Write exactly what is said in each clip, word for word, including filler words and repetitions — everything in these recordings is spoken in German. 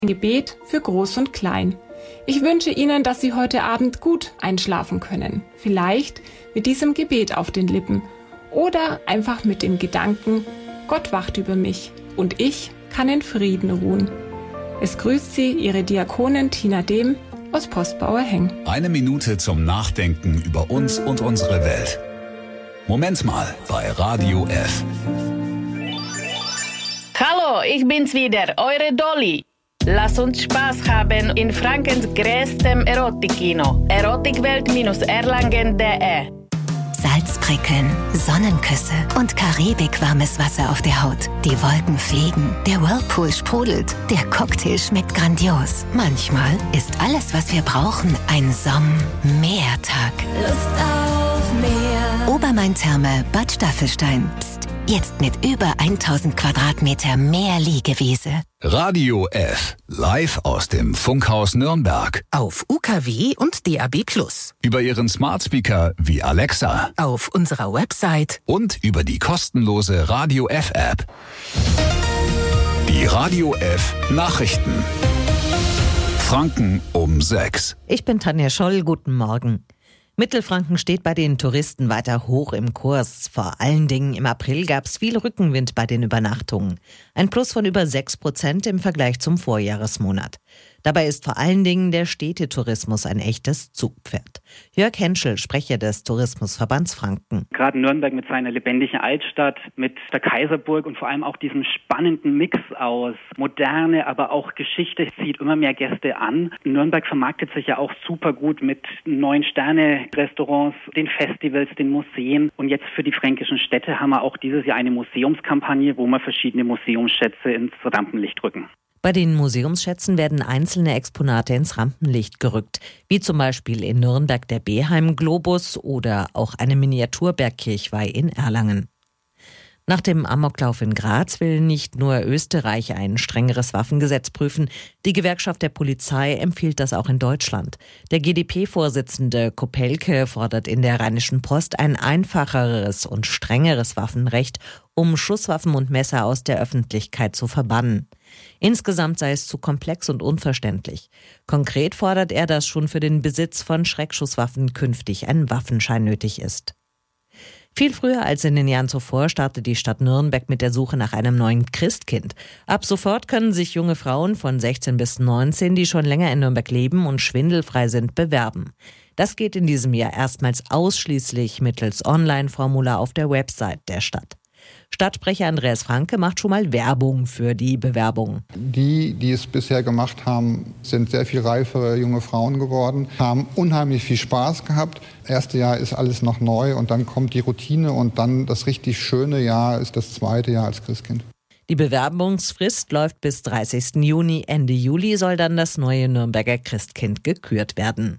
Ein Gebet für Groß und Klein. Ich wünsche Ihnen, dass Sie heute Abend gut einschlafen können. Vielleicht mit diesem Gebet auf den Lippen oder einfach mit dem Gedanken, Gott wacht über mich und ich kann in Frieden ruhen. Es grüßt Sie Ihre Diakonin Tina Dehm aus Postbauer Heng. Eine Minute zum Nachdenken über uns und unsere Welt. Moment mal bei Radio F. Hallo, ich bin's wieder, eure Dolly. Lass uns Spaß haben in Frankens größtem Erotikkino. erotikwelt Erlangen punkt de. Salzprickeln, Sonnenküsse und karibikwarmes Wasser auf der Haut. Die Wolken fliegen, der Whirlpool sprudelt, der Cocktail schmeckt grandios. Manchmal ist alles, was wir brauchen, ein Somm-Meertag. Lust auf Meer. Obermain-Therme Bad Staffelstein. Psst, jetzt mit über tausend Quadratmeter mehr Liegewiese. Radio F, live aus dem Funkhaus Nürnberg. Auf U K W und D A B plus. Über Ihren Smart Speaker wie Alexa. Auf unserer Website. Und über die kostenlose Radio F App. Die Radio F Nachrichten. Franken um sechs. Ich bin Tanja Scholl, guten Morgen. Mittelfranken steht bei den Touristen weiter hoch im Kurs. Vor allen Dingen im April gab es viel Rückenwind bei den Übernachtungen. Ein Plus von über sechs Prozent im Vergleich zum Vorjahresmonat. Dabei ist vor allen Dingen der Städtetourismus ein echtes Zugpferd. Jörg Henschel, Sprecher des Tourismusverbands Franken. Gerade Nürnberg mit seiner lebendigen Altstadt, mit der Kaiserburg und vor allem auch diesem spannenden Mix aus Moderne, aber auch Geschichte, zieht immer mehr Gäste an. Nürnberg vermarktet sich ja auch super gut mit neuen Sterne-Restaurants, den Festivals, den Museen. Und jetzt für die fränkischen Städte haben wir auch dieses Jahr eine Museumskampagne, wo wir verschiedene Museumsschätze ins Rampenlicht rücken. Bei den Museumsschätzen werden einzelne Exponate ins Rampenlicht gerückt, wie zum Beispiel in Nürnberg der Beheim-Globus oder auch eine Miniaturbergkirchweih in Erlangen. Nach dem Amoklauf in Graz will nicht nur Österreich ein strengeres Waffengesetz prüfen, die Gewerkschaft der Polizei empfiehlt das auch in Deutschland. Der G d P-Vorsitzende Kopelke fordert in der Rheinischen Post ein einfacheres und strengeres Waffenrecht, um Schusswaffen und Messer aus der Öffentlichkeit zu verbannen. Insgesamt sei es zu komplex und unverständlich. Konkret fordert er, dass schon für den Besitz von Schreckschusswaffen künftig ein Waffenschein nötig ist. Viel früher als in den Jahren zuvor startet die Stadt Nürnberg mit der Suche nach einem neuen Christkind. Ab sofort können sich junge Frauen von sechzehn bis neunzehn, die schon länger in Nürnberg leben und schwindelfrei sind, bewerben. Das geht in diesem Jahr erstmals ausschließlich mittels Online-Formular auf der Website der Stadt. Stadtsprecher Andreas Franke macht schon mal Werbung für die Bewerbung. Die, die es bisher gemacht haben, sind sehr viel reifere junge Frauen geworden, haben unheimlich viel Spaß gehabt. Das erste Jahr ist alles noch neu und dann kommt die Routine und dann das richtig schöne Jahr ist das zweite Jahr als Christkind. Die Bewerbungsfrist läuft bis dreißigsten Juni. Ende Juli soll dann das neue Nürnberger Christkind gekürt werden.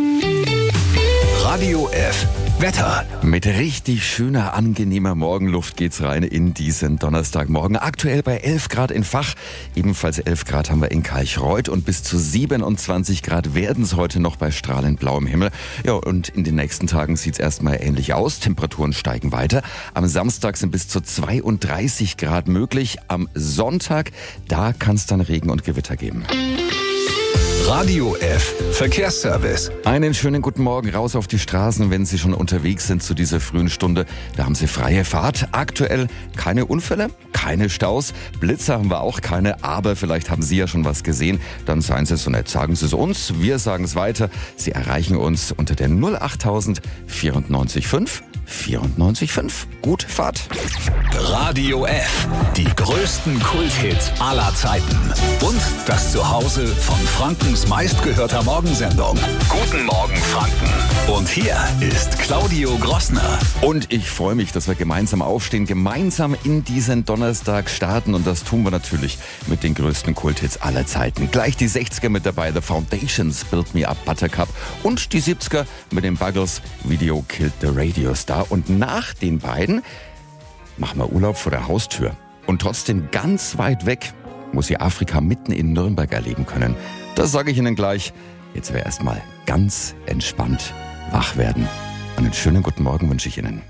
Radio F Wetter. Mit richtig schöner, angenehmer Morgenluft geht's rein in diesen Donnerstagmorgen. Aktuell bei elf Grad in Vach, ebenfalls elf Grad haben wir in Kalchreuth und bis zu siebenundzwanzig Grad werden es heute noch bei strahlend blauem Himmel. Ja, und in den nächsten Tagen sieht's erstmal ähnlich aus. Temperaturen steigen weiter. Am Samstag sind bis zu zweiunddreißig Grad möglich. Am Sonntag, da kann's dann Regen und Gewitter geben. Radio F Verkehrsservice. Einen schönen guten Morgen raus auf die Straßen, wenn Sie schon unterwegs sind zu dieser frühen Stunde. Da haben Sie freie Fahrt. Aktuell keine Unfälle, keine Staus. Blitzer haben wir auch keine, aber vielleicht haben Sie ja schon was gesehen. Dann seien Sie so nett, sagen Sie es uns. Wir sagen es weiter. Sie erreichen uns unter der null achttausend vierundneunzig fünf vierundneunzig fünf. Gute Fahrt. Radio F. Die größten Kulthits aller Zeiten. Und das Zuhause von Frankens meistgehörter Morgensendung. Guten Morgen Franken. Und hier ist Claudio Grossner. Und ich freue mich, dass wir gemeinsam aufstehen, gemeinsam in diesen Donnerstag starten. Und das tun wir natürlich mit den größten Kulthits aller Zeiten. Gleich die sechziger mit dabei, The Foundations, Build Me Up Buttercup. Und die siebziger mit den Buggles, Video Killed the Radio Star. Und nach den beiden machen wir Urlaub vor der Haustür. Und trotzdem ganz weit weg muss sie Afrika mitten in Nürnberg erleben können. Das sage ich Ihnen gleich. Jetzt wäre erstmal ganz entspannt wach werden. Einen schönen guten Morgen wünsche ich Ihnen.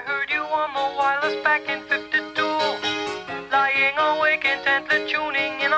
Back in fifty-two, lying awake intently tuning in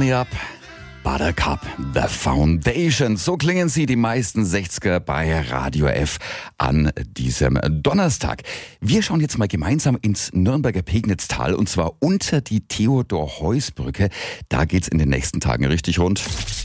Me Up, Buttercup, The Foundation. So klingen sie, die meisten sechziger bei Radio F an diesem Donnerstag. Wir schauen jetzt mal gemeinsam ins Nürnberger Pegnitztal und zwar unter die Theodor-Heuss-Brücke. Da geht's in den nächsten Tagen richtig rund.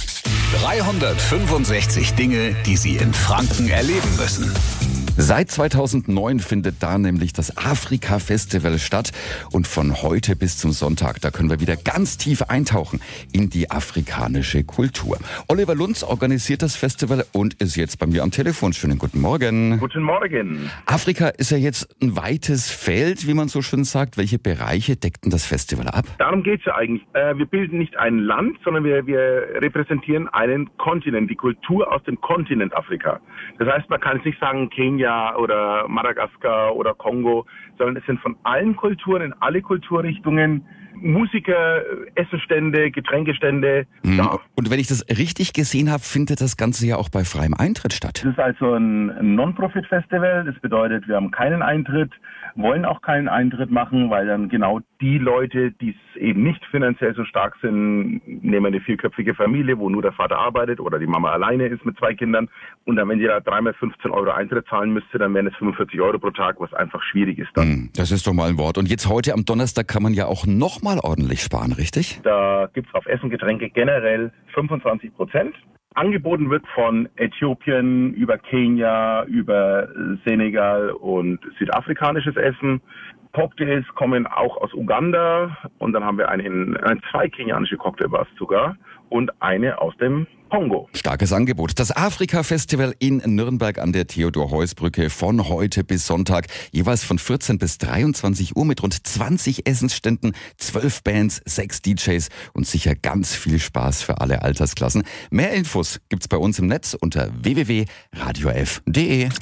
dreihundertfünfundsechzig Dinge, die Sie in Franken erleben müssen. Seit zweitausendneun findet da nämlich das Afrika-Festival statt und von heute bis zum Sonntag, da können wir wieder ganz tief eintauchen in die afrikanische Kultur. Oliver Lunz organisiert das Festival und ist jetzt bei mir am Telefon. Schönen guten Morgen. Guten Morgen. Afrika ist ja jetzt ein weites Feld, wie man so schön sagt. Welche Bereiche deckt denn das Festival ab? Darum geht's ja eigentlich. Wir bilden nicht ein Land, sondern wir, wir repräsentieren einen Kontinent, die Kultur aus dem Kontinent Afrika. Das heißt, man kann jetzt nicht sagen, Kenia oder Madagaskar oder Kongo, sondern es sind von allen Kulturen, in alle Kulturrichtungen, Musiker, Essenstände, Getränkestände. Mhm. Ja. Und wenn ich das richtig gesehen habe, findet das Ganze ja auch bei freiem Eintritt statt. Es ist also ein Non-Profit-Festival. Das bedeutet, wir haben keinen Eintritt, wollen auch keinen Eintritt machen, weil dann genau die Leute, die es eben nicht finanziell so stark sind, nehmen eine vierköpfige Familie, wo nur der Vater arbeitet oder die Mama alleine ist mit zwei Kindern. Und dann, wenn ihr da dreimal fünfzehn Euro Eintritt zahlen müsste, dann wären es fünfundvierzig Euro pro Tag, was einfach schwierig ist dann. Das ist doch mal ein Wort. Und jetzt heute am Donnerstag kann man ja auch noch mal ordentlich sparen, richtig? Da gibt's auf Essen, Getränke generell fünfundzwanzig Prozent. Angeboten wird von Äthiopien über Kenia, über Senegal und südafrikanisches Essen. Cocktails kommen auch aus Uganda und dann haben wir einen, ein, zwei kenianische Cocktailbars sogar und eine aus dem Kongo. Starkes Angebot. Das Afrika-Festival in Nürnberg an der Theodor-Heuss-Brücke von heute bis Sonntag. Jeweils von vierzehn bis dreiundzwanzig Uhr mit rund zwanzig Essensständen, zwölf Bands, sechs D Js und sicher ganz viel Spaß für alle Altersklassen. Mehr Infos gibt's bei uns im Netz unter w w w punkt radio f punkt d e.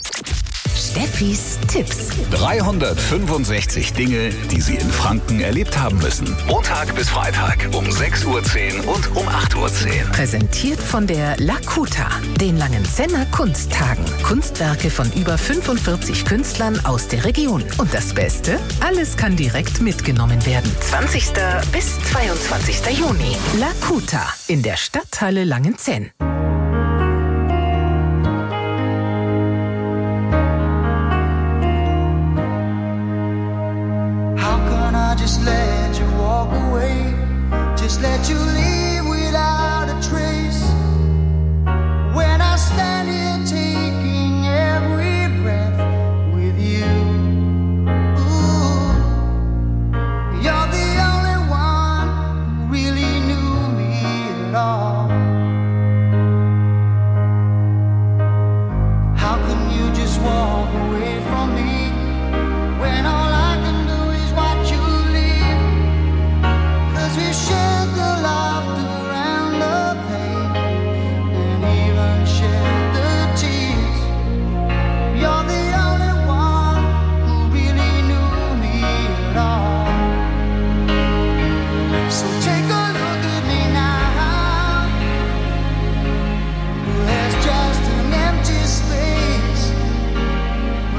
Steffis Tipps. dreihundertfünfundsechzig Dinge, die Sie in Franken erlebt haben müssen. Montag bis Freitag um sechs Uhr zehn und um acht Uhr zehn. Präsentiert von der Lakuta, den Langenzenner Kunsttagen. Kunstwerke von über fünfundvierzig Künstlern aus der Region. Und das Beste? Alles kann direkt mitgenommen werden. zwanzigsten bis zweiundzwanzigsten Juni. Lakuta in der Stadthalle Langenzenn. Just let you walk away, just let you leave without a trace. When I stand here taking every breath with you, ooh, you're the only one who really knew me at all. How can you just walk away from me when all I can do is watch you? We shared the laughter and the pain, and even shared the tears. You're the only one who really knew me at all. So take a look at me now. There's just an empty space.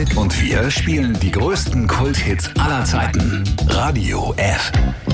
Frederik und wir spielen die größten Kulthits aller Zeiten. Radio F.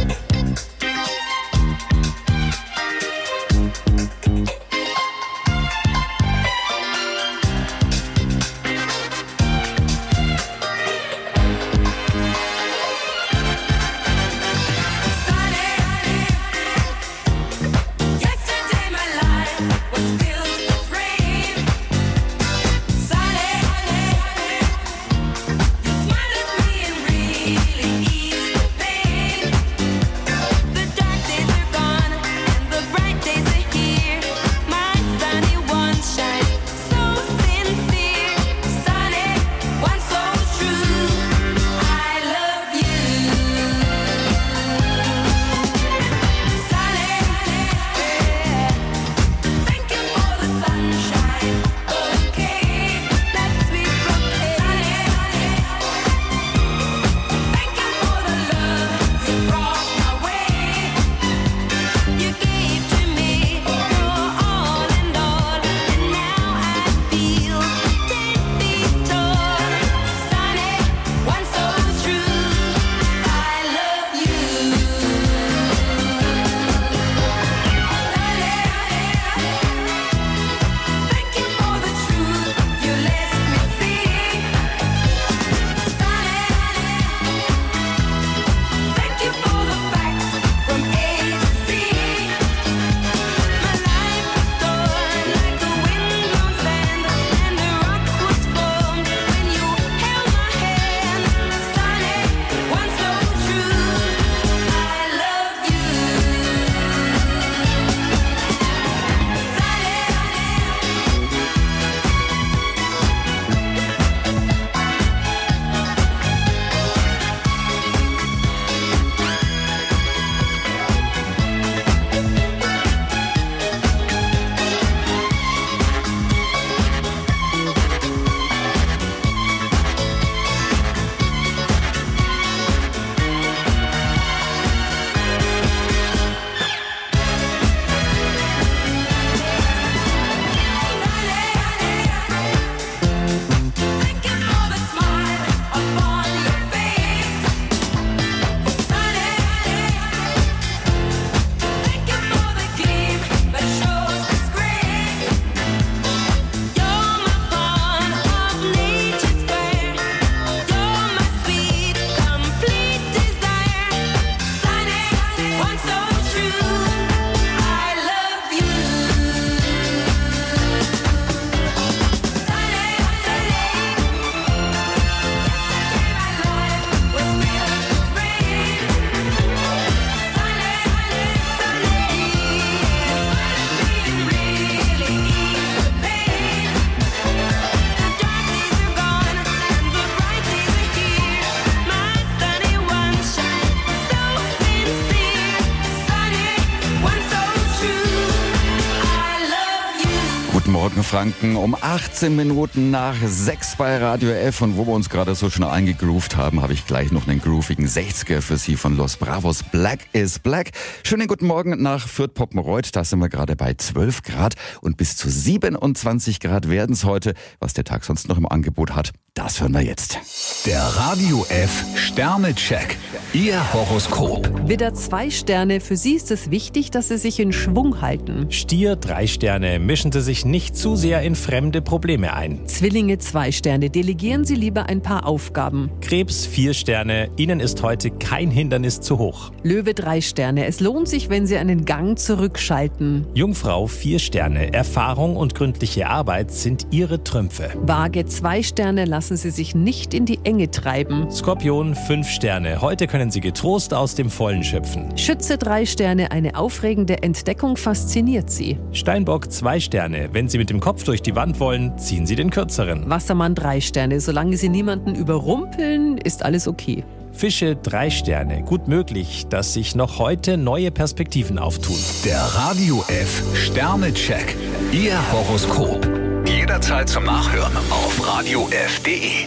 Morgen Franken um achtzehn Minuten nach sechs bei Radio F. Und wo wir uns gerade so schnell eingegroovt haben, habe ich gleich noch einen groovigen sechziger für Sie von Los Bravos. Black is Black. Schönen guten Morgen nach Fürth-Poppenreuth. Da sind wir gerade bei zwölf Grad und bis zu siebenundzwanzig Grad werden es heute. Was der Tag sonst noch im Angebot hat, das hören wir jetzt. Der Radio F Sternecheck. Ihr Horoskop. Widder zwei Sterne. Für Sie ist es wichtig, dass Sie sich in Schwung halten. Stier drei Sterne. Mischen Sie sich nicht zu sehr in fremde Probleme ein. Zwillinge zwei Sterne. Delegieren Sie lieber ein paar Aufgaben. Krebs vier Sterne. Ihnen ist heute kein Hindernis zu hoch. Löwe drei Sterne. Es lohnt sich, wenn Sie einen Gang zurückschalten. Jungfrau vier Sterne. Erfahrung und gründliche Arbeit sind Ihre Trümpfe. Waage zwei Sterne. Lassen Sie sich nicht in die Enge treiben. Skorpion fünf Sterne. Heute können Sie getrost aus dem Vollen schöpfen. Schütze drei Sterne. Eine aufregende Entdeckung fasziniert Sie. Steinbock zwei Sterne. Wenn Sie mit dem Kopf durch die Wand wollen, ziehen Sie den kürzeren. Wassermann drei Sterne. Solange Sie niemanden überrumpeln, ist alles okay. Fische drei Sterne. Gut möglich, dass sich noch heute neue Perspektiven auftun. Der Radio F Sternecheck. Ihr Horoskop. Jederzeit zum Nachhören auf radio f punkt de.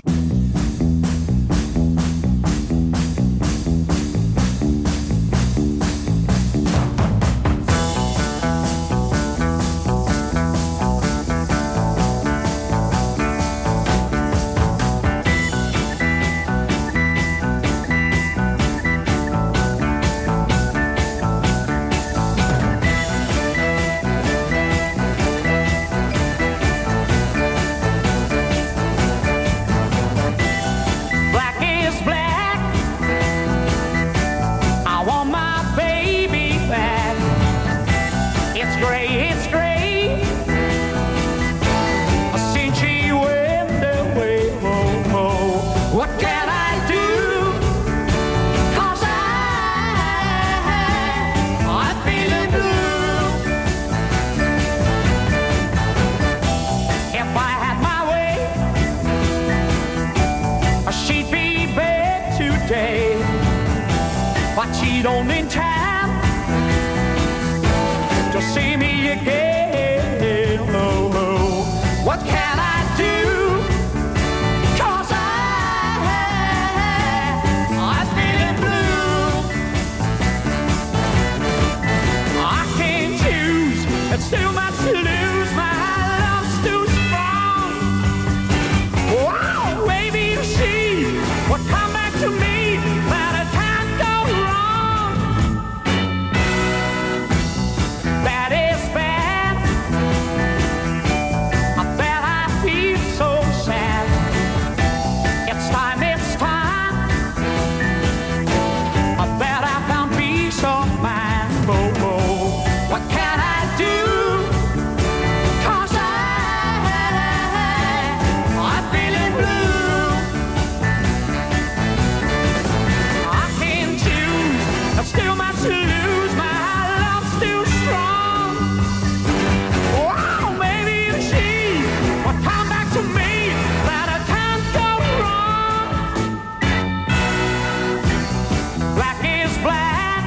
today, but you don't intend to see me again. Oh, oh. What can I do? 'Cause I, I'm feeling blue. I can't choose, it's too much to lose. My love's too strong. Wow, baby, you see what come back to me, that it can't go wrong. That is bad. I bet I feel so sad. It's time, it's time. I bet I found peace of mind. Oh, oh. What can I do? 'Cause I, I'm feeling blue. I can't choose, there's still much to lose. My love's too strong. Wow, maybe you see what come back to me, that I can't go wrong. Black is black.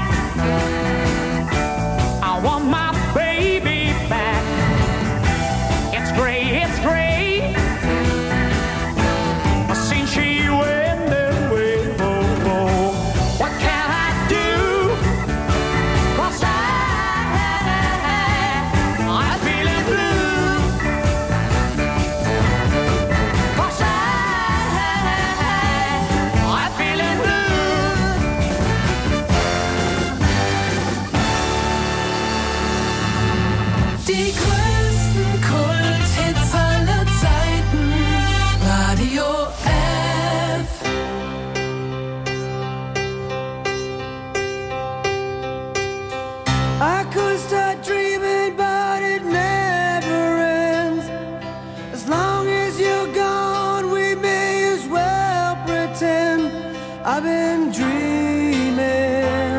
I want my baby back. It's gray, it's gray. Since she went away, oh, oh. What can I do? 'Cause I, I'm feeling blue. 'Cause I, I'm feeling blue. Die größten Kulthits aller Zeiten. Radio F. I could start dreaming, but it never ends. As long as you're gone, we may as well pretend I've been dreaming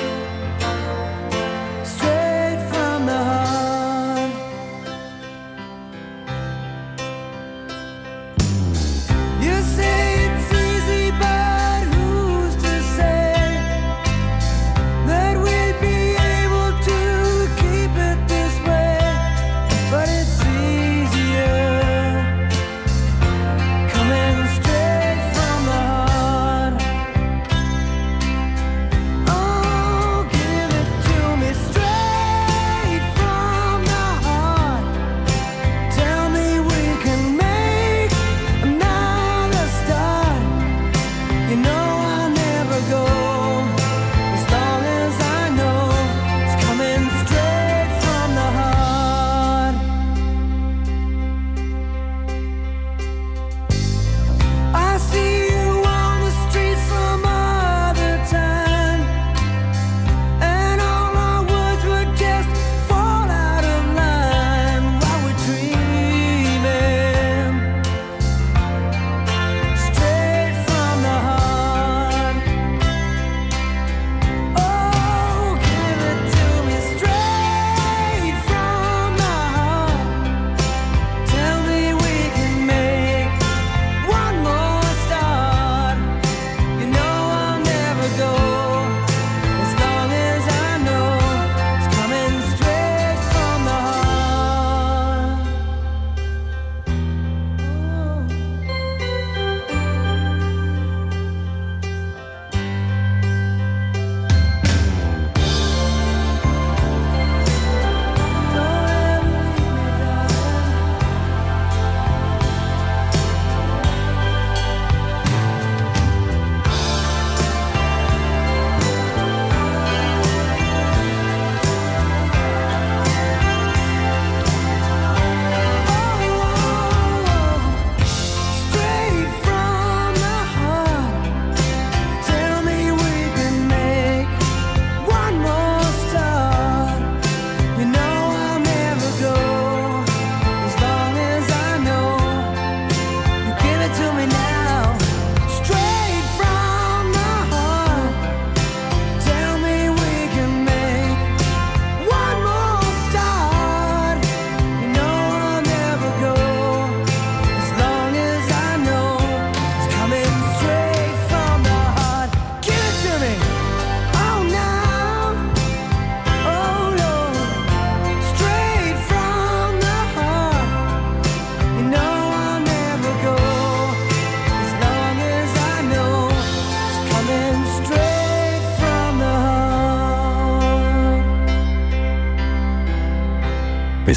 straight from the heart. You say it's easy, but who's to say that we'll be able to keep it this way? But it's easier coming straight from the heart.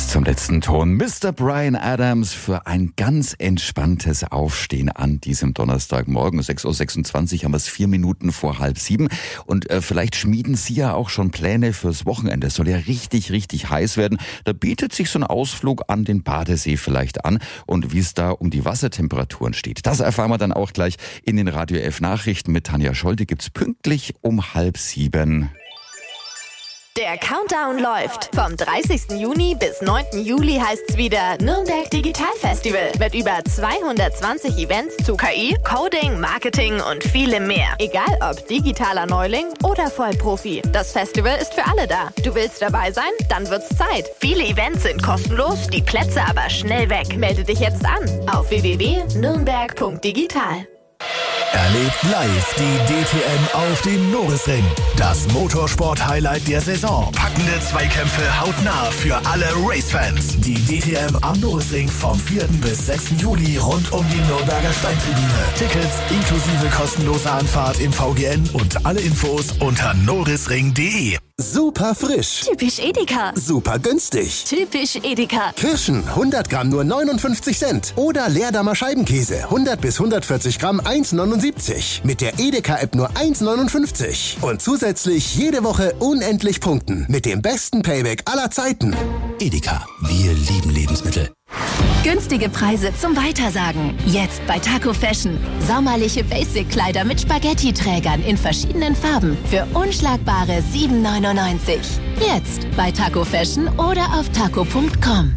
Bis zum letzten Ton Mister Bryan Adams für ein ganz entspanntes Aufstehen an diesem Donnerstagmorgen. sechs Uhr sechsundzwanzig haben wir es vier Minuten vor halb sieben. Und äh, vielleicht schmieden Sie ja auch schon Pläne fürs Wochenende. Es soll ja richtig, richtig heiß werden. Da bietet sich so ein Ausflug an den Badesee vielleicht an. Und wie es da um die Wassertemperaturen steht, das erfahren wir dann auch gleich in den Radio F Nachrichten mit Tanja Scholte. Gibt's pünktlich um halb sieben. Der Countdown läuft. Vom dreißigsten Juni bis neunten Juli heißt's wieder Nürnberg Digital Festival mit über zweihundertzwanzig Events zu K I, Coding, Marketing und vielem mehr. Egal ob digitaler Neuling oder Vollprofi. Das Festival ist für alle da. Du willst dabei sein? Dann wird's Zeit. Viele Events sind kostenlos, die Plätze aber schnell weg. Melde dich jetzt an auf w w w punkt nürnberg punkt digital. Erlebt live die D T M auf dem Norisring. Das Motorsport-Highlight der Saison. Packende Zweikämpfe hautnah für alle Racefans. Die D T M am Norisring vom vierten bis sechsten Juli rund um die Nürnberger Steintribüne. Tickets inklusive kostenloser Anfahrt im V G N und alle Infos unter norisring punkt de. Super frisch. Typisch Edeka. Super günstig. Typisch Edeka. Kirschen hundert Gramm nur neunundfünfzig Cent. Oder Leerdammer Scheibenkäse hundert bis hundertvierzig Gramm eins neunundsiebzig. Mit der Edeka-App nur eins neunundfünfzig. Und zusätzlich jede Woche unendlich punkten. Mit dem besten Payback aller Zeiten. Edeka, wir lieben Lebensmittel. Günstige Preise zum Weitersagen. Jetzt bei Taco Fashion. Sommerliche Basic-Kleider mit Spaghetti-Trägern in verschiedenen Farben für unschlagbare sieben neunundneunzig. Jetzt bei Taco Fashion oder auf taco punkt com.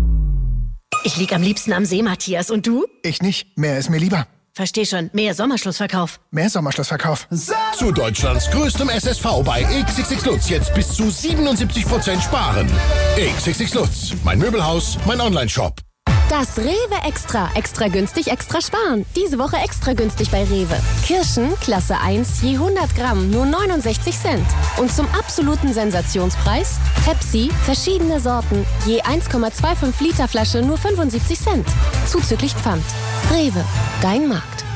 Ich lieg am liebsten am See, Matthias. Und du? Ich nicht. Mehr ist mir lieber. Versteh schon. Mehr Sommerschlussverkauf. Mehr Sommerschlussverkauf. Zu Deutschlands größtem S S V bei X X X Lutz jetzt bis zu siebenundsiebzig Prozent sparen. X X X Lutz, mein Möbelhaus, mein Onlineshop. Das Rewe Extra. Extra günstig, extra sparen. Diese Woche extra günstig bei Rewe. Kirschen, Klasse eins, je hundert Gramm, nur neunundsechzig Cent. Und zum absoluten Sensationspreis Pepsi, verschiedene Sorten, je eins Komma fünfundzwanzig Liter Flasche, nur fünfundsiebzig Cent. Zuzüglich Pfand. Rewe, dein Markt.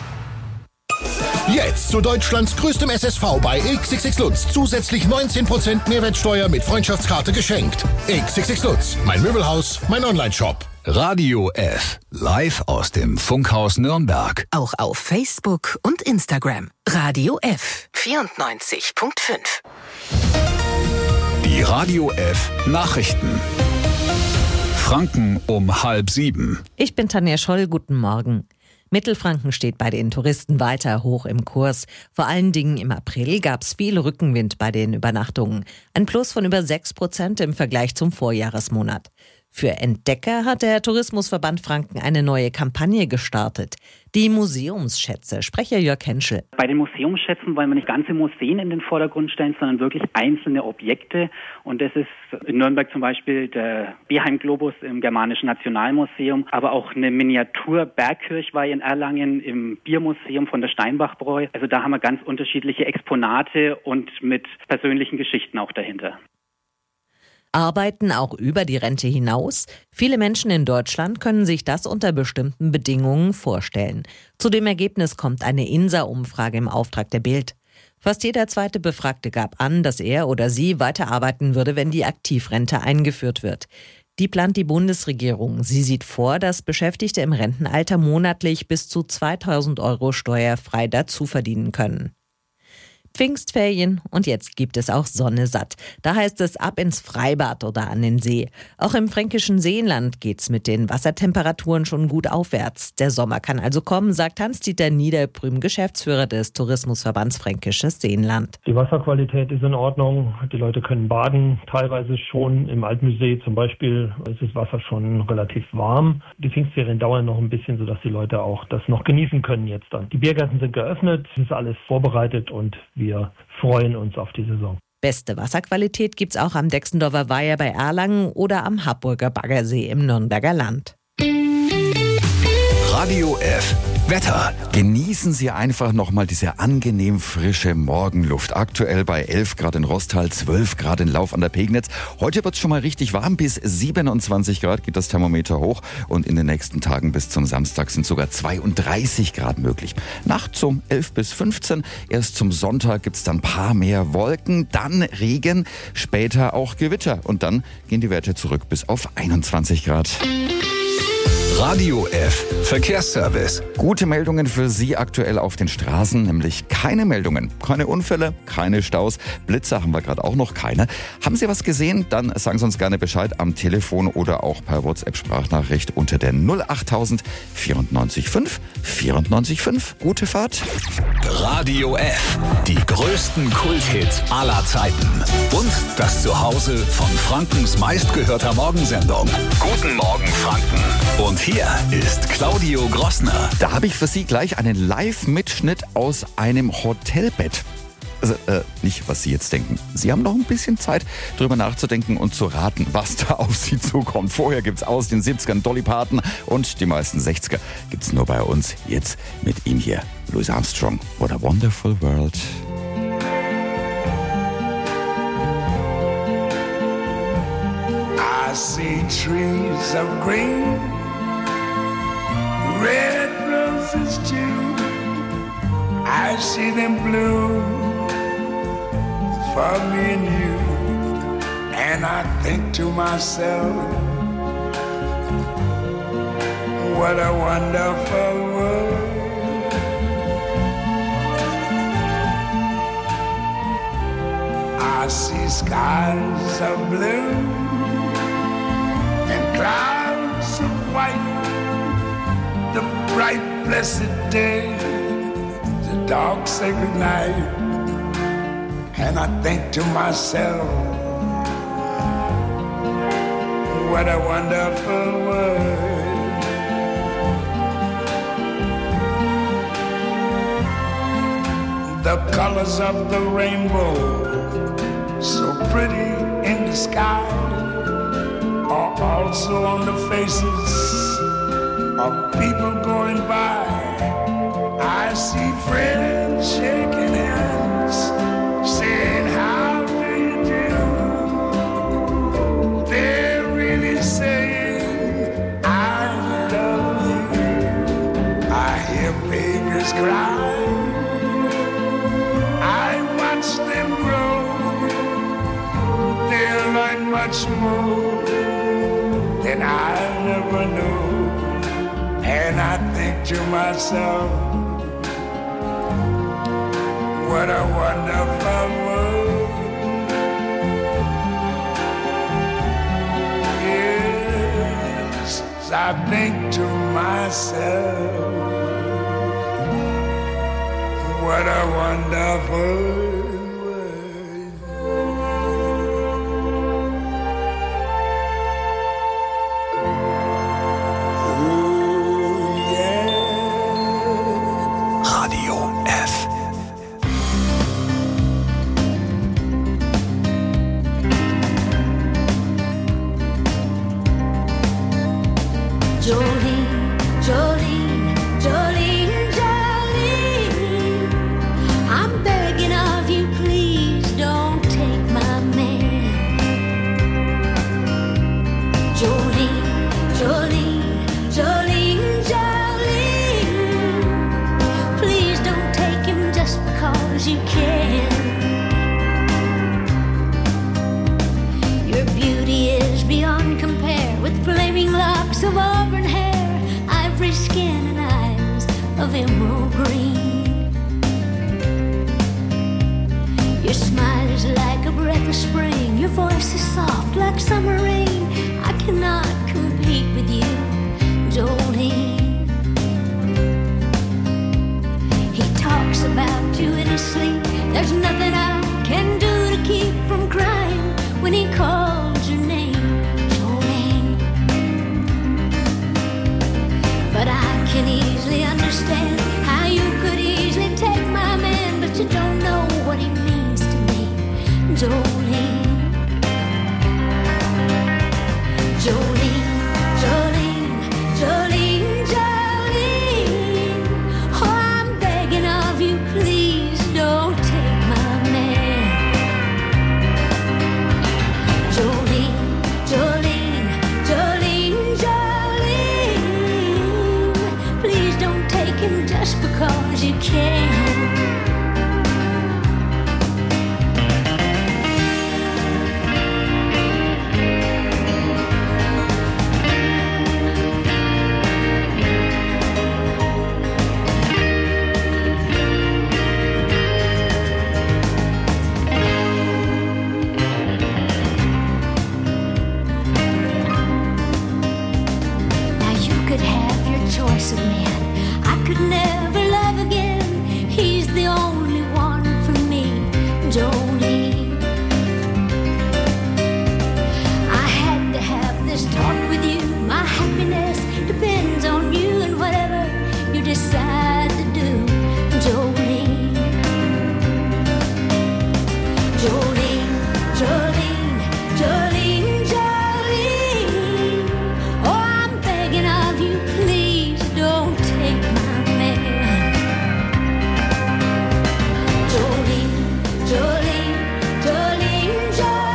Jetzt zu Deutschlands größtem S S V bei X X X Lutz. Zusätzlich neunzehn Prozent Mehrwertsteuer mit Freundschaftskarte geschenkt. X X X Lutz, mein Möbelhaus, mein Onlineshop. Radio F, live aus dem Funkhaus Nürnberg. Auch auf Facebook und Instagram. Radio F vierundneunzig Komma fünf. Die Radio F Nachrichten. Franken um halb sieben. Ich bin Tanja Scholl, guten Morgen. Mittelfranken steht bei den Touristen weiter hoch im Kurs. Vor allen Dingen im April gab es viel Rückenwind bei den Übernachtungen. Ein Plus von über sechs Prozent im Vergleich zum Vorjahresmonat. Für Entdecker hat der Tourismusverband Franken eine neue Kampagne gestartet. Die Museumsschätze. Sprecher Jörg Henschel. Bei den Museumsschätzen wollen wir nicht ganze Museen in den Vordergrund stellen, sondern wirklich einzelne Objekte. Und das ist in Nürnberg zum Beispiel der Beheim-Globus im Germanischen Nationalmuseum, aber auch eine Miniatur-Bergkirchweih in Erlangen im Biermuseum von der Steinbach-Bräu. Also da haben wir ganz unterschiedliche Exponate und mit persönlichen Geschichten auch dahinter. Arbeiten auch über die Rente hinaus? Viele Menschen in Deutschland können sich das unter bestimmten Bedingungen vorstellen. Zu dem Ergebnis kommt eine I N S A-Umfrage im Auftrag der Bild. Fast jeder zweite Befragte gab an, dass er oder sie weiterarbeiten würde, wenn die Aktivrente eingeführt wird. Die plant die Bundesregierung. Sie sieht vor, dass Beschäftigte im Rentenalter monatlich bis zu zweitausend Euro steuerfrei dazu verdienen können. Pfingstferien und jetzt gibt es auch Sonne satt. Da heißt es ab ins Freibad oder an den See. Auch im fränkischen Seenland geht's mit den Wassertemperaturen schon gut aufwärts. Der Sommer kann also kommen, sagt Hans-Dieter Niederbrüm, Geschäftsführer des Tourismusverbands Fränkisches Seenland. Die Wasserqualität ist in Ordnung. Die Leute können baden, teilweise schon im Altmühlsee zum Beispiel ist das Wasser schon relativ warm. Die Pfingstferien dauern noch ein bisschen, sodass die Leute auch das noch genießen können jetzt dann. Die Biergärten sind geöffnet, es ist alles vorbereitet und wir Wir freuen uns auf die Saison. Beste Wasserqualität gibt's auch am Dexendorfer Weiher bei Erlangen oder am Harburger Baggersee im Nürnberger Land. Radio F Wetter. Genießen Sie einfach nochmal diese angenehm frische Morgenluft. Aktuell bei elf Grad in Rostal, zwölf Grad in Lauf an der Pegnitz. Heute wird es schon mal richtig warm. Bis siebenundzwanzig Grad geht das Thermometer hoch. Und in den nächsten Tagen bis zum Samstag sind sogar zweiunddreißig Grad möglich. Nachts um elf bis fünfzehn. Erst zum Sonntag gibt es dann ein paar mehr Wolken. Dann Regen, später auch Gewitter. Und dann gehen die Werte zurück bis auf einundzwanzig Grad. Radio F Verkehrsservice. Gute Meldungen für Sie aktuell auf den Straßen, nämlich keine Meldungen, keine Unfälle, keine Staus. Blitzer haben wir gerade auch noch keine. Haben Sie was gesehen? Dann sagen Sie uns gerne Bescheid am Telefon oder auch per WhatsApp-Sprachnachricht unter der null achttausend vierundneunzig fünf vierundneunzig fünf. Gute Fahrt. Radio F. Die größten Kulthits aller Zeiten. Und das Zuhause von Frankens meistgehörter Morgensendung. Guten Morgen Franken. Und hier ist Claudio Grossner. Da habe ich für Sie gleich einen Live-Mitschnitt aus einem Hotelbett. Also äh, nicht, was Sie jetzt denken. Sie haben noch ein bisschen Zeit, drüber nachzudenken und zu raten, was da auf Sie zukommt. Vorher gibt's aus den siebzigern Dolly Parton und die meisten sechziger gibt's nur bei uns. Jetzt mit ihm hier, Louis Armstrong. What a wonderful world. I see trees of green, red roses too. I see them bloom for me and you. And I think to myself, what a wonderful world. I see skies of blue and clouds of white, the bright blessed day, the dark sacred night. And I think to myself, what a wonderful world. The colors of the rainbow, so pretty in the sky, are also on the faces of people going by. I see friends shaking hands, saying, how do you do? They're really saying, I love you. I hear babies cry, I watch them grow. They'll learn much more than I ever knew. And I think to myself, what a wonderful world. Yes, I think to myself, what a wonderful world. Jolene, Jolene, Jolene, Jolene, I'm begging of you, please don't take my man. Jolene, Jolene, Jolene, Jolene, please don't take him just because you can. Your beauty is beyond compare, with flaming locks of auburn hair, ivory skin and eyes of emerald green. Your smile is like a breath of spring, your voice is soft like summer rain. I cannot compete with you, Jolene. He talks about you in his sleep, there's nothing I can do to keep from crying when he calls your name. But I can easily understand how you could easily take my man, but you don't know what he means to me, Jolene. Jolene, Jolene, Jolene, Jolene, can. Choice of man, I could never love again. He's the only one for me, Jolene. I had to have this talk with you. My happiness depends on you and whatever you decide to do, Jolene. Jolene, Jolene, Jolene, Jolene. Oh, I'm begging of you, please. Don't take my man. Jolene, Jolene, Jolene,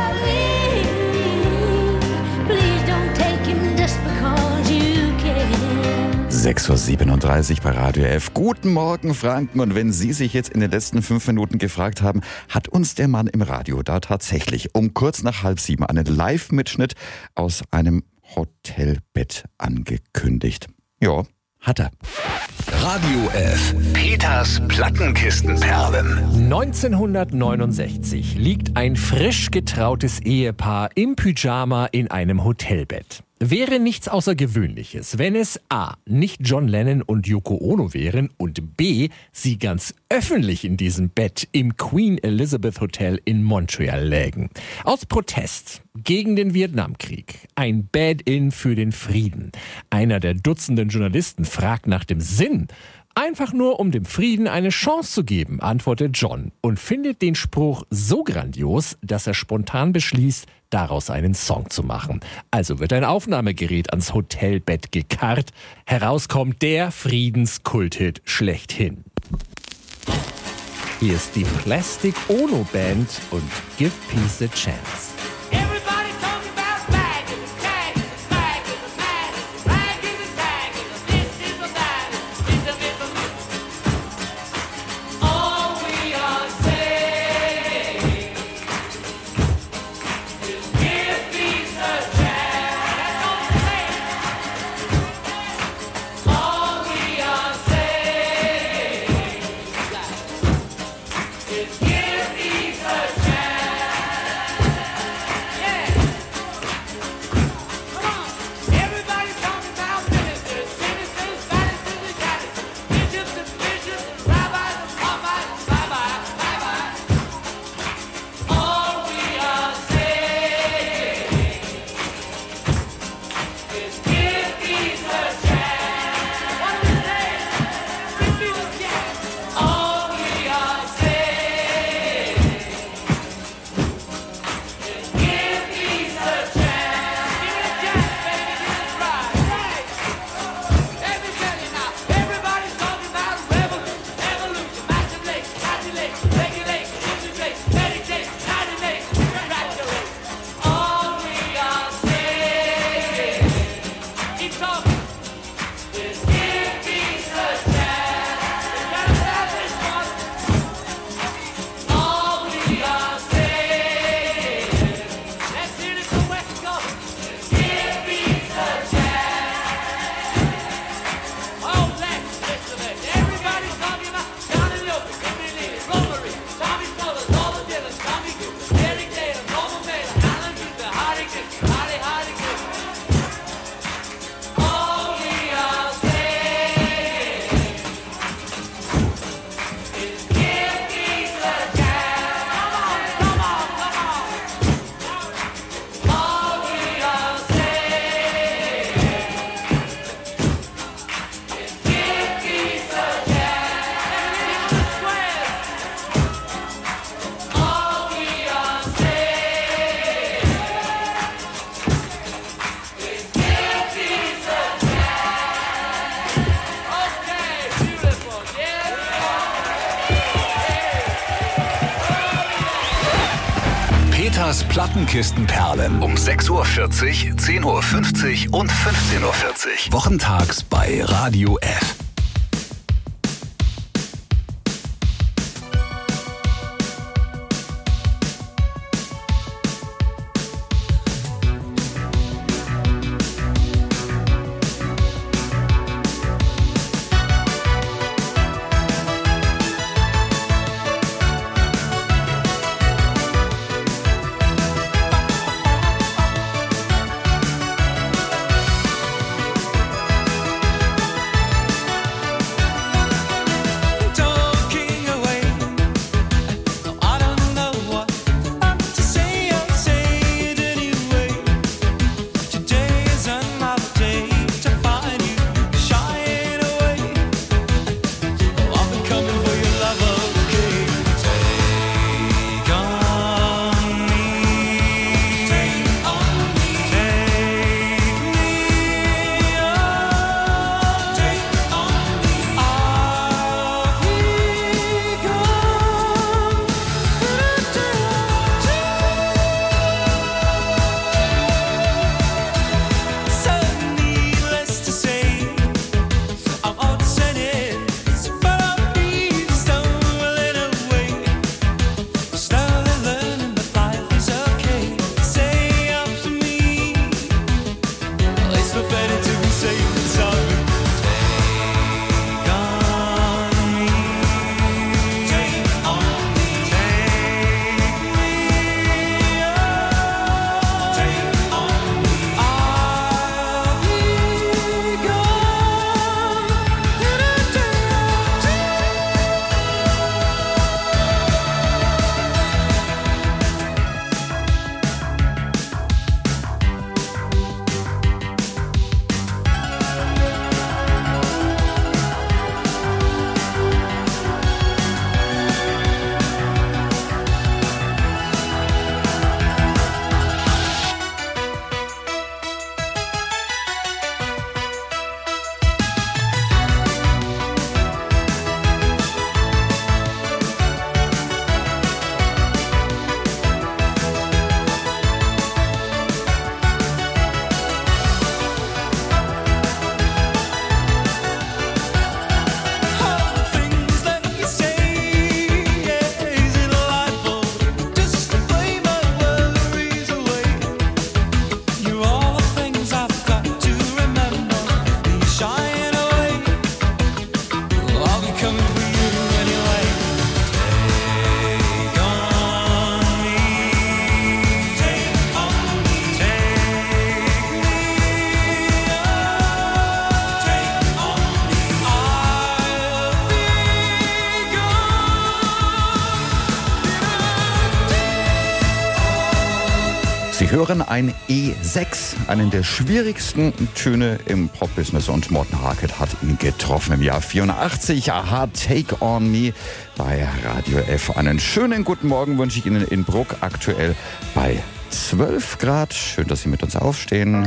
Jolene. Please don't take him just because you can. sechs Uhr siebenunddreißig bei Radio F. Guten Morgen, Franken. Und wenn Sie sich jetzt in den letzten fünf Minuten gefragt haben, hat uns der Mann im Radio da tatsächlich um kurz nach halb sieben einen Live-Mitschnitt aus einem Hotelbett angekündigt. Ja, hat er. Radio F. Peters Plattenkistenperlen. neunzehnhundertneunundsechzig liegt ein frisch getrautes Ehepaar im Pyjama in einem Hotelbett. Wäre nichts Außergewöhnliches, wenn es a. nicht John Lennon und Yoko Ono wären und b. sie ganz öffentlich in diesem Bett im Queen Elizabeth Hotel in Montreal lägen. Aus Protest gegen den Vietnamkrieg. Ein Bed-in für den Frieden. Einer der Dutzenden Journalisten fragt nach dem Sinn. Einfach nur, um dem Frieden eine Chance zu geben, antwortet John und findet den Spruch so grandios, dass er spontan beschließt, daraus einen Song zu machen. Also wird ein Aufnahmegerät ans Hotelbett gekarrt. Herauskommt der Friedenskulthit schlechthin. Hier ist die Plastic Ono Band und Give Peace a Chance. Peters Plattenkistenperlen um sechs Uhr vierzig, zehn Uhr fünfzig und fünfzehn Uhr vierzig. Wochentags bei Radio F. Sie hören ein E sechs, einen der schwierigsten Töne im Pop-Business, und Morten Harket hat ihn getroffen im Jahr vierundachtzig. Aha, Take On Me bei Radio F. Einen schönen guten Morgen wünsche ich Ihnen in Bruck, aktuell bei zwölf Grad. Schön, dass Sie mit uns aufstehen.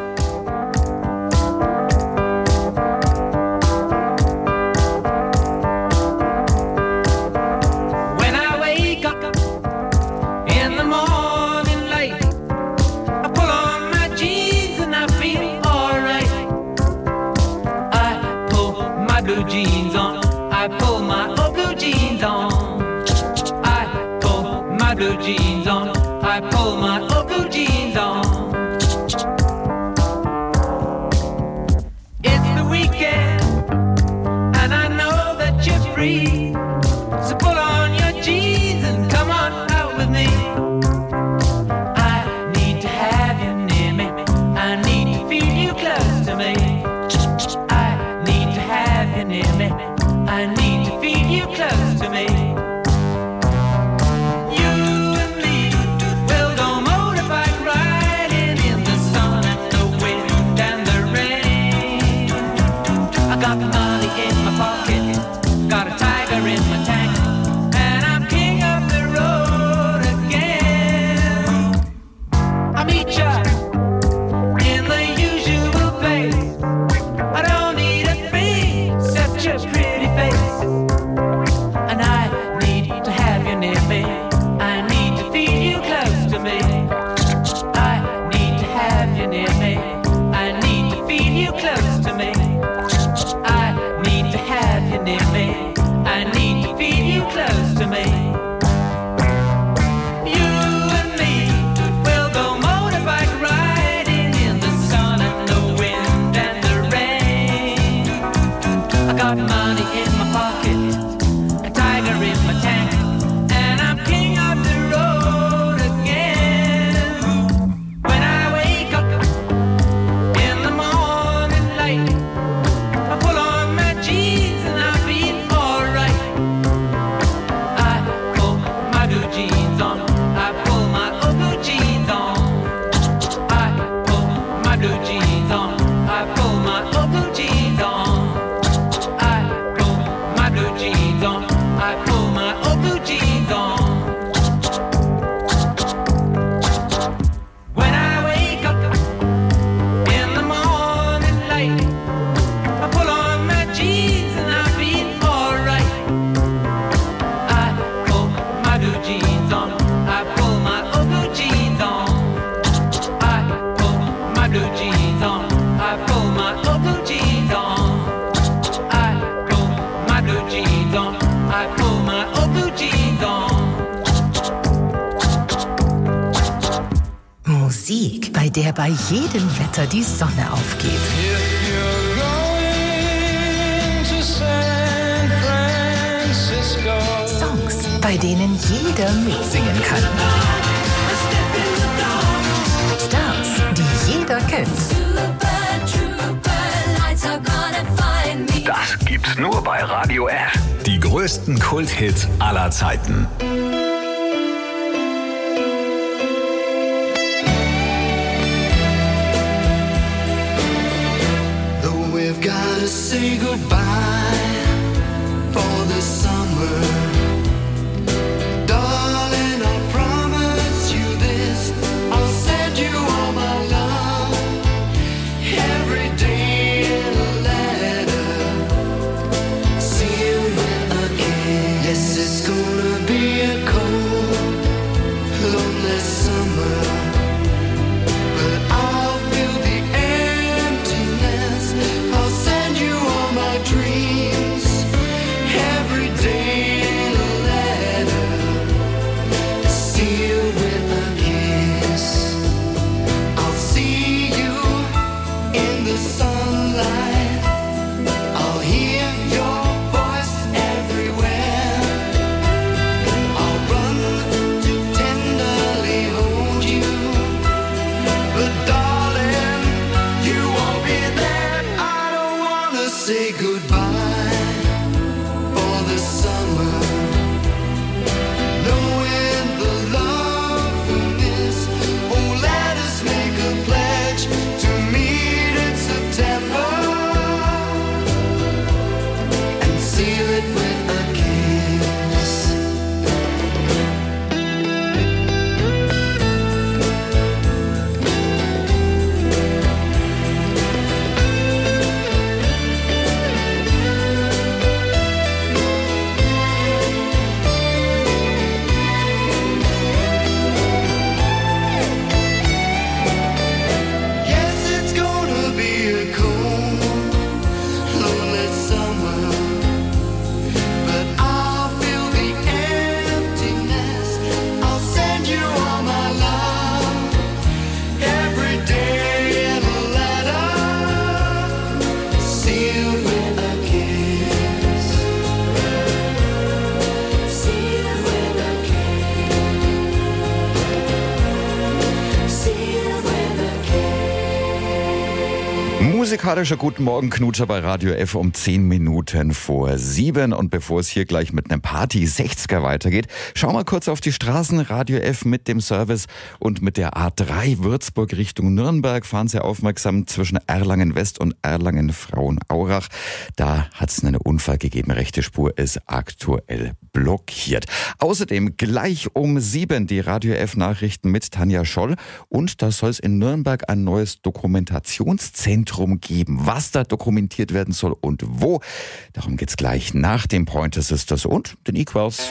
Musik, bei der bei jedem Wetter die Sonne aufgeht. Songs, bei denen jeder mitsingen kann. Stars, die jeder kennt. Das gibt's nur bei Radio F. Die größten Kulthits aller Zeiten. We've gotta say goodbye for the summer. Darling, I promise you this. I'll send you all my love every day in a letter. See you again. Yes, it's gonna be a cold, lonely summer. But I'll feel the emptiness. I'll send you all my dreams every day. Musikalischer Guten Morgen Knutscher bei Radio F um zehn Minuten vor sieben. Und bevor es hier gleich mit einem Party-sechziger weitergeht, schauen wir kurz auf die Straßen. Radio F mit dem Service und mit der A drei Würzburg Richtung Nürnberg. Fahren Sie aufmerksam zwischen Erlangen West und Erlangen Frauenaurach. Da hat es einen Unfall gegeben. Rechte Spur ist aktuell blockiert. Außerdem gleich um sieben die Radio F Nachrichten mit Tanja Scholl. Und da soll es in Nürnberg ein neues Dokumentationszentrum geben. Was da dokumentiert werden soll und wo, darum geht's gleich nach den Pointer Sisters und den Equals.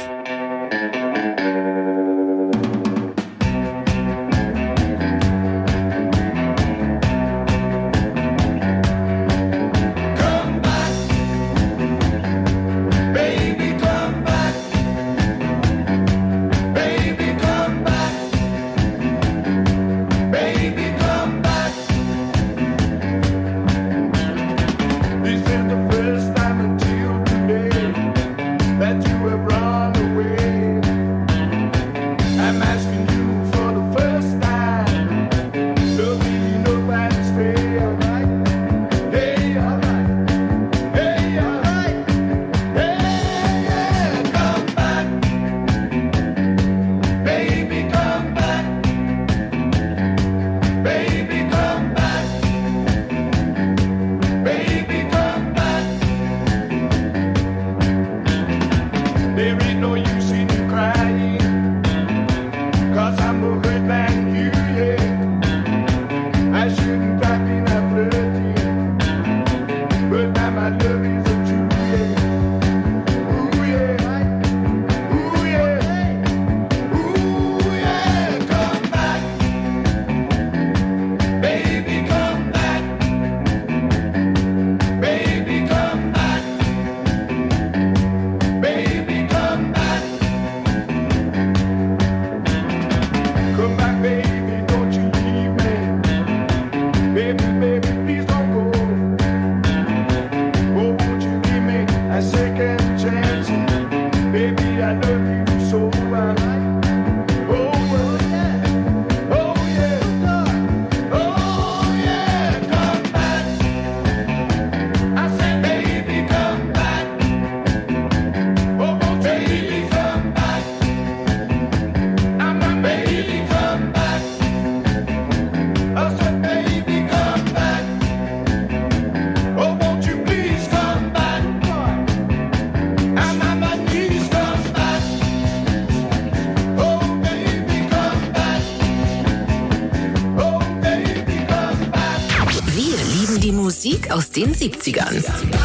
Musik aus den siebzigern.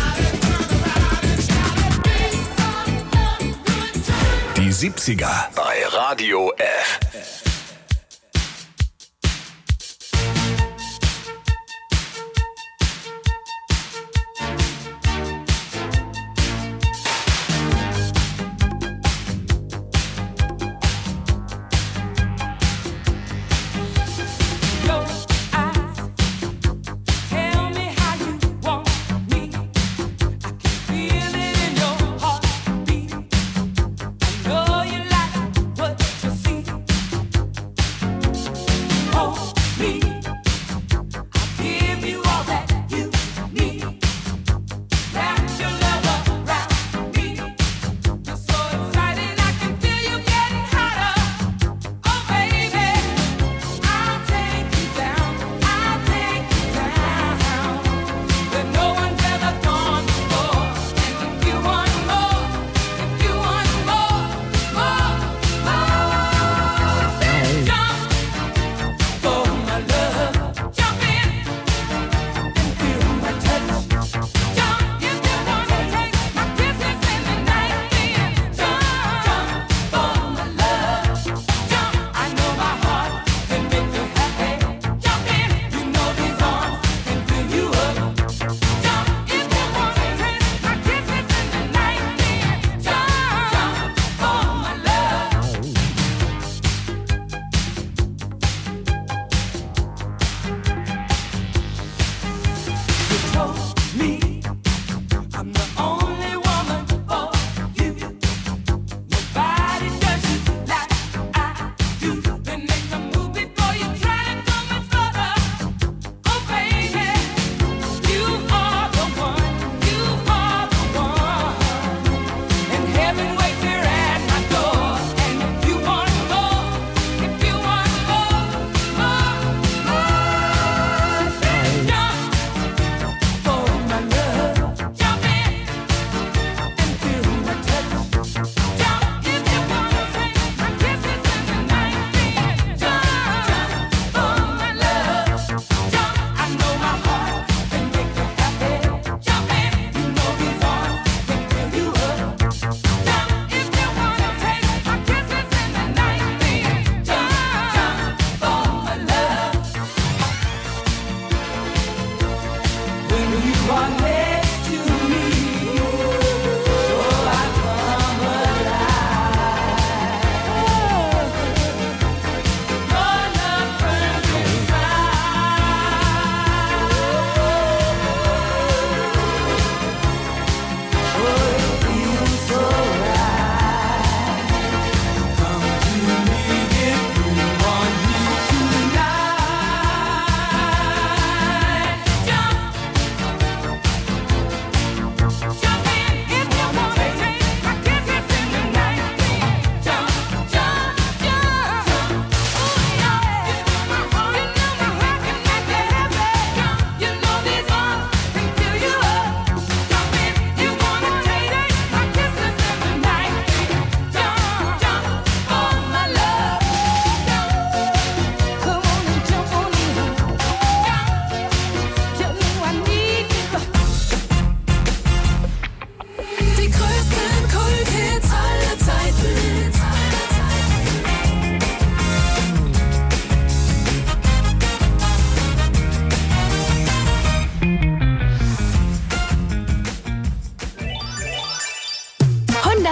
Die siebziger bei Radio F. Know you like what you see.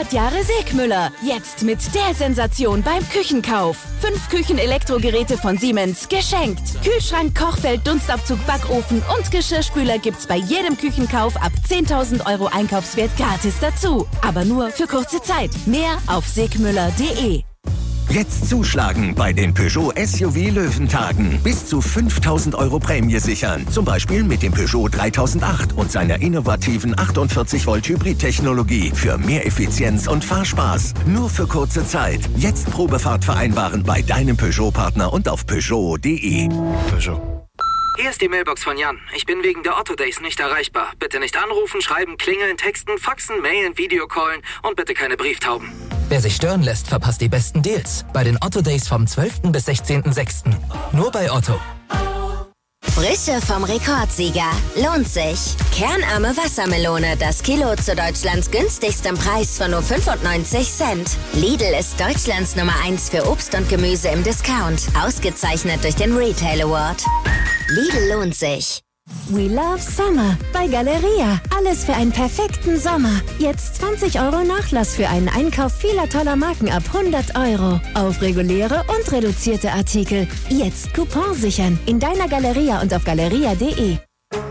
hundert Jahre Segmüller. Jetzt mit der Sensation beim Küchenkauf. Fünf Küchenelektrogeräte von Siemens geschenkt. Kühlschrank, Kochfeld, Dunstabzug, Backofen und Geschirrspüler gibt's bei jedem Küchenkauf ab zehntausend Euro Einkaufswert gratis dazu. Aber nur für kurze Zeit. Mehr auf segmüller punkt de. Jetzt zuschlagen bei den Peugeot S U V Löwentagen. Bis zu fünftausend Euro Prämie sichern. Zum Beispiel mit dem Peugeot dreitausendacht und seiner innovativen achtundvierzig Volt Hybrid-Technologie für mehr Effizienz und Fahrspaß. Nur für kurze Zeit. Jetzt Probefahrt vereinbaren bei deinem Peugeot-Partner und auf peugeot punkt de. Peugeot. Hier ist die Mailbox von Jan. Ich bin wegen der Otto Days nicht erreichbar. Bitte nicht anrufen, schreiben, klingeln, texten, faxen, mailen, Videocallen und bitte keine Brieftauben. Wer sich stören lässt, verpasst die besten Deals. Bei den Otto Days vom zwölften bis sechzehnten sechsten Nur bei Otto. Frische vom Rekordsieger. Lohnt sich. Kernarme Wassermelone. Das Kilo zu Deutschlands günstigstem Preis von nur fünfundneunzig Cent. Lidl ist Deutschlands Nummer eins für Obst und Gemüse im Discount. Ausgezeichnet durch den Retail Award. Lidl lohnt sich. We love Summer bei Galeria. Alles für einen perfekten Sommer. Jetzt zwanzig Euro Nachlass für einen Einkauf vieler toller Marken ab hundert Euro. Auf reguläre und reduzierte Artikel. Jetzt Coupon sichern. In deiner Galeria und auf galeria punkt de.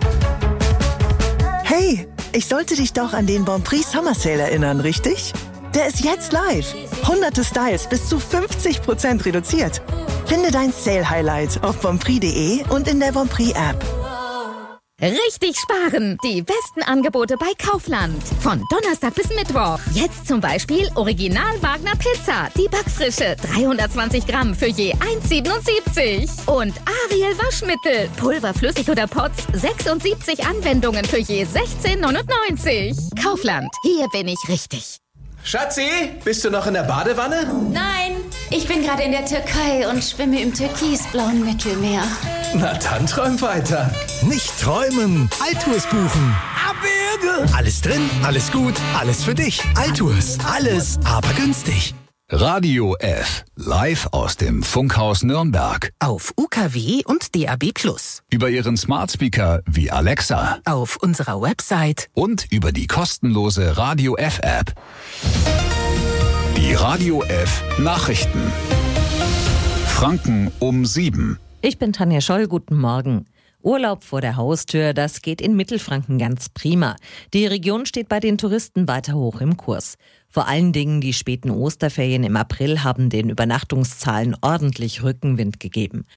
Hey, ich sollte dich doch an den Bonprix Summer Sale erinnern, richtig? Der ist jetzt live. Hunderte Styles bis zu fünfzig Prozent reduziert. Finde dein Sale-Highlight auf bonprix punkt de und in der Bonprix-App. Richtig sparen! Die besten Angebote bei Kaufland. Von Donnerstag bis Mittwoch. Jetzt zum Beispiel Original Wagner Pizza. Die Backfrische. dreihundertzwanzig Gramm für je eins siebenundsiebzig. Und Ariel Waschmittel. Pulverflüssig oder Pots. sechsundsiebzig Anwendungen für je sechzehn neunundneunzig. Kaufland. Hier bin ich richtig. Schatzi, bist du noch in der Badewanne? Nein, ich bin gerade in der Türkei und schwimme im türkisblauen Mittelmeer. Na dann träum weiter. Nicht träumen, Altours buchen. Abwürge! Alles drin, alles gut, alles für dich. Altours, alles, aber günstig. Radio F, live aus dem Funkhaus Nürnberg. Auf U K W und D A B plus. Über Ihren Smart Speaker wie Alexa. Auf unserer Website. Und über die kostenlose Radio F App. Die Radio F Nachrichten. Franken um sieben. Ich bin Tanja Scholl, guten Morgen. Urlaub vor der Haustür, das geht in Mittelfranken ganz prima. Die Region steht bei den Touristen weiter hoch im Kurs. Vor allen Dingen die späten Osterferien im April haben den Übernachtungszahlen ordentlich Rückenwind gegeben.